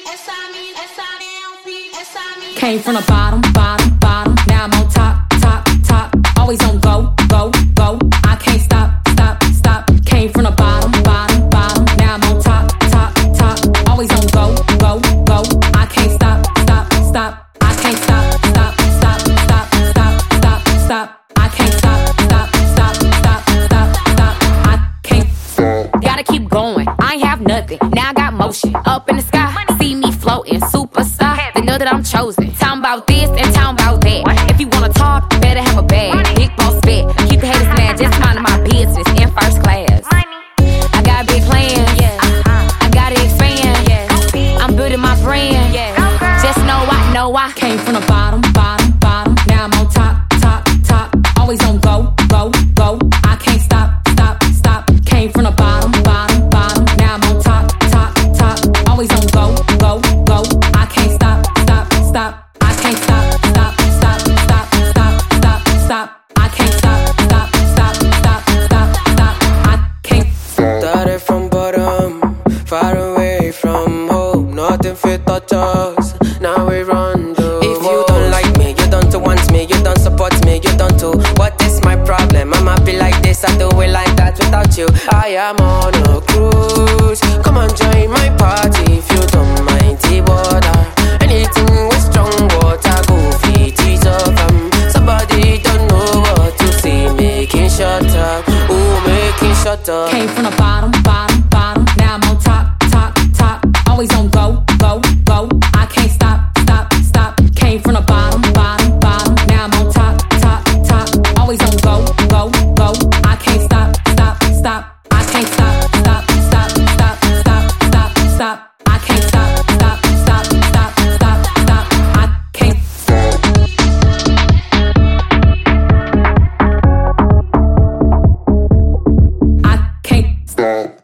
Came from the bottom, bottom, bottom. Now I'm on top, top, top. Always on go, go, go. I can't stop, stop, stop. Came from the bottom, bottom, bottom. Now I'm on top, top, top. Always on go, go, go. I can't stop, stop, stop. I can't stop, stop, stop, stop, stop, stop, stop. I can't stop, stop, stop, stop, stop, stop. I can't. Gotta keep going. I ain't have nothing. Now I got motion up in the sky. See me floating, superstar. They know that I'm chosen. Talking about this and talking about that. If you wanna talk, better have a bag. Big boss bet. Keep the haters mad. Just minding my business in first class. I got big plans. I gotta expand. I'm building my brand. Just know I Came from the bottom, bottom, bottom. Now I'm on top, top, top. Always on go, go, go. I can't stop, stop, stop. Came from the bottom, bottom, bottom. Now I'm on top, top, top. Always on go, go, go. I can't stop, stop, stop. I can't stop, stop, stop, stop, stop, stop, stop. I can't stop, stop, stop, stop, stop, stop. I can't. Started from bottom, far away from home. Nothing fit touch us. Now we run the If you don't like me, you don't want me, you don't support me, you don't do. What is my problem? I'm happy like this, I do it like that without you. I am on a cruise. Come on, join my party if you don't mind the water. Anything with strong water, go feet is up. Somebody don't know what to say, making shut up. Ooh, making shut up. Came from the bottom, bottom, bottom. Now I'm on top, top, top. Always on go, go, go. I can't stop, stop, stop. Came from the bottom, bottom, bottom. Now I'm on top, top, top. Always on go, go, go. I can't stop, stop, stop. I can't stop, stop, stop, stop, stop, stop, stop. I can't stop, stop, stop, stop, stop, stop. I can't. I can't.